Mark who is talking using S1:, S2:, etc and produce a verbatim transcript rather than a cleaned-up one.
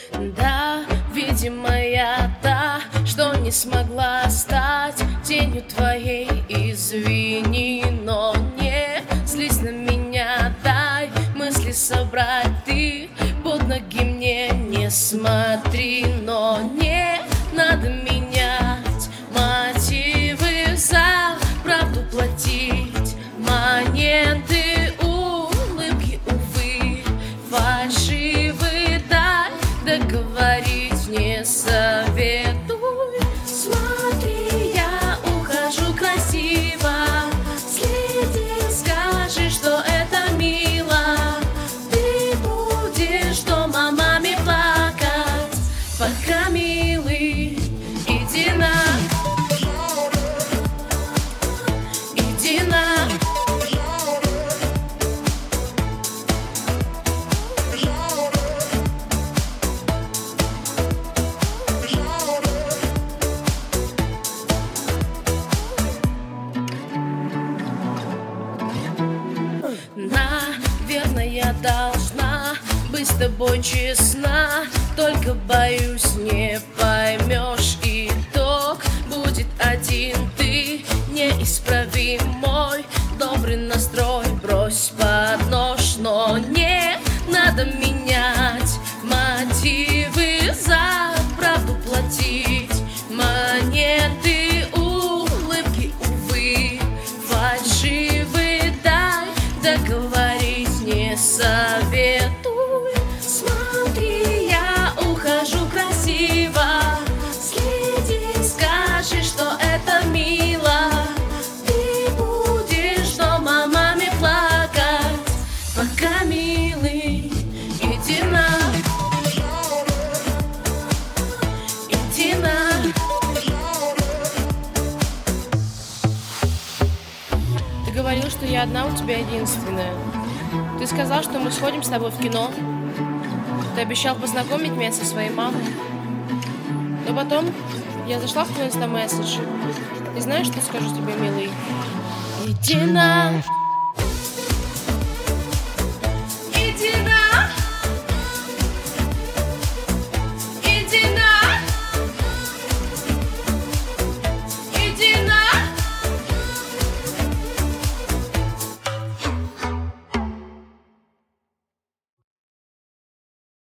S1: Да, видимо, я та, что не смогла стать тенью твоей. Извини, но не злись на меня, дай мысли собрать. Ты под ноги мне не смотри, но не надо менять мотивы, за правду платить монеты, улыбки, увы, фальшивы, дай договорить не советуй. Смотри, я ухожу красиво, следи, скажи, что это мило. Ты будешь дома маме плакать, пока, милый, иди на, иди на. Наверное, я должна быть с тобой честна, только боюсь, не поймешь, итог будет один. Ты неисправим мой добрый настрой, брось под нож, но не надо менять мотивы, за правду платить монеты, улыбки, увы, фальшивы, дай договорить не советуй. Смотри, я ухожу красиво, следи, скажи, что это мило. Ты будешь дома маме плакать, пока, милый, иди на, иди на. Ты говорил, что я одна у тебя единственная. Ты сказал, что мы сходим с тобой в кино. Ты обещал познакомить меня со своей мамой. Но потом я зашла в твой инстамесседж. И знаешь, что скажу тебе, милый? Иди на...